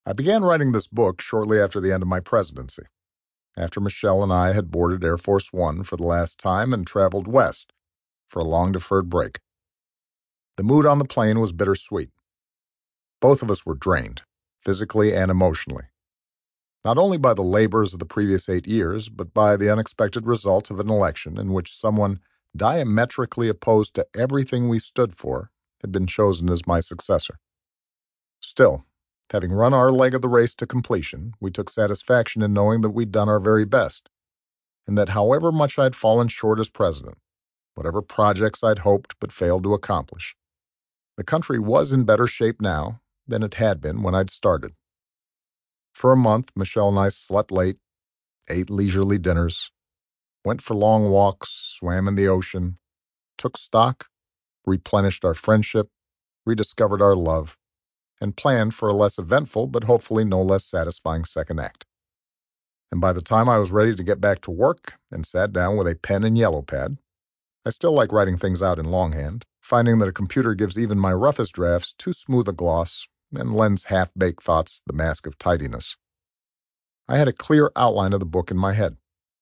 I began writing this book shortly after the end of my presidency, after Michelle and I had boarded Air Force One for the last time and traveled west for a long-deferred break. The mood on the plane was bittersweet. Both of us were drained, physically and emotionally, not only by the labors of the previous 8 years, but by the unexpected results of an election in which someone diametrically opposed to everything we stood for had been chosen as my successor. Still, having run our leg of the race to completion, we took satisfaction in knowing that we'd done our very best, and that however much I'd fallen short as president, whatever projects I'd hoped but failed to accomplish, the country was in better shape now than it had been when I'd started. For a month, Michelle and I slept late, ate leisurely dinners, went for long walks, swam in the ocean, took stock, replenished our friendship, rediscovered our love, and planned for a less eventful but hopefully no less satisfying second act. And by the time I was ready to get back to work and sat down with a pen and yellow pad, I still like writing things out in longhand, finding that a computer gives even my roughest drafts too smooth a gloss and lends half-baked thoughts the mask of tidiness. I had a clear outline of the book in my head.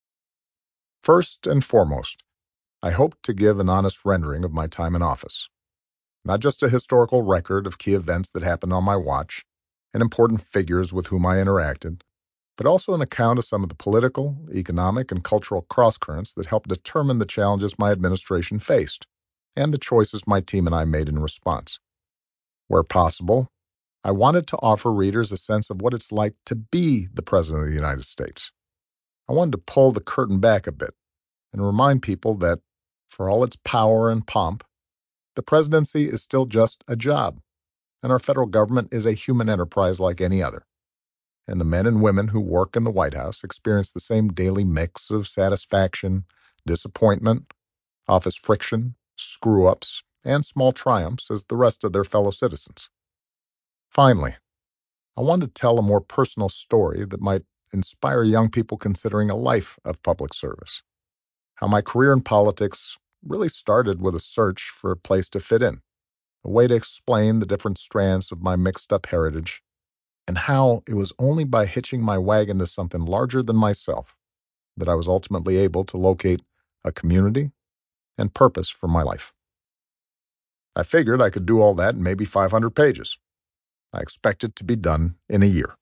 First and foremost, I hoped to give an honest rendering of my time in office. Not just a historical record of key events that happened on my watch and important figures with whom I interacted, but also an account of some of the political, economic, and cultural crosscurrents that helped determine the challenges my administration faced and the choices my team and I made in response. Where possible, I wanted to offer readers a sense of what it's like to be the President of the United States. I wanted to pull the curtain back a bit and remind people that, for all its power and pomp, the presidency is still just a job, and our federal government is a human enterprise like any other. And the men and women who work in the White House experience the same daily mix of satisfaction, disappointment, office friction, screw-ups, and small triumphs as the rest of their fellow citizens. Finally, I wanted to tell a more personal story that might inspire young people considering a life of public service. How my career in politics really started with a search for a place to fit in, a way to explain the different strands of my mixed-up heritage, and how it was only by hitching my wagon to something larger than myself that I was ultimately able to locate a community and purpose for my life. I figured I could do all that in maybe 500 pages. I expected to be done in a year.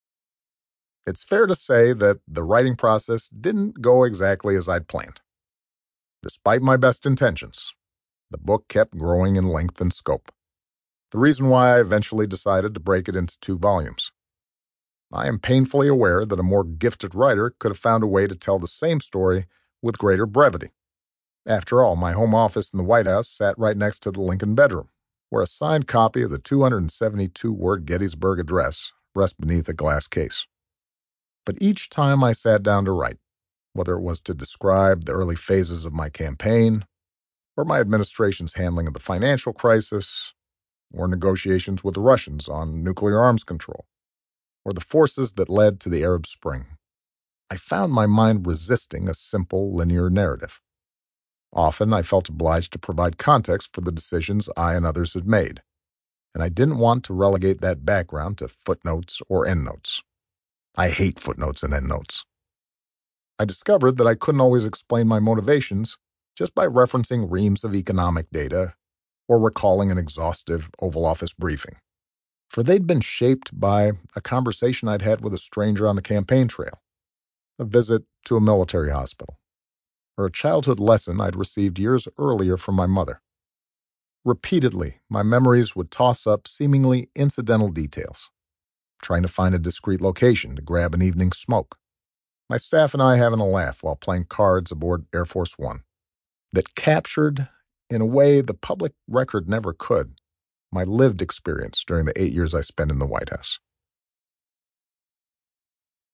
It's fair to say that the writing process didn't go exactly as I'd planned. Despite my best intentions, the book kept growing in length and scope. The reason why I eventually decided to break it into 2 volumes. I am painfully aware that a more gifted writer could have found a way to tell the same story with greater brevity. After all, my home office in the White House sat right next to the Lincoln bedroom, where a signed copy of the 272-word Gettysburg Address rests beneath a glass case. But each time I sat down to write, whether it was to describe the early phases of my campaign, or my administration's handling of the financial crisis, or negotiations with the Russians on nuclear arms control, or the forces that led to the Arab Spring, I found my mind resisting a simple linear narrative. Often I felt obliged to provide context for the decisions I and others had made, and I didn't want to relegate that background to footnotes or endnotes. I hate footnotes and endnotes. I discovered that I couldn't always explain my motivations just by referencing reams of economic data or recalling an exhaustive Oval Office briefing, for they'd been shaped by a conversation I'd had with a stranger on the campaign trail, a visit to a military hospital, or a childhood lesson I'd received years earlier from my mother. Repeatedly, my memories would toss up seemingly incidental details, trying to find a discreet location to grab an evening's smoke, my staff and I having a laugh while playing cards aboard Air Force One, that captured, in a way the public record never could, my lived experience during the 8 years I spent in the White House.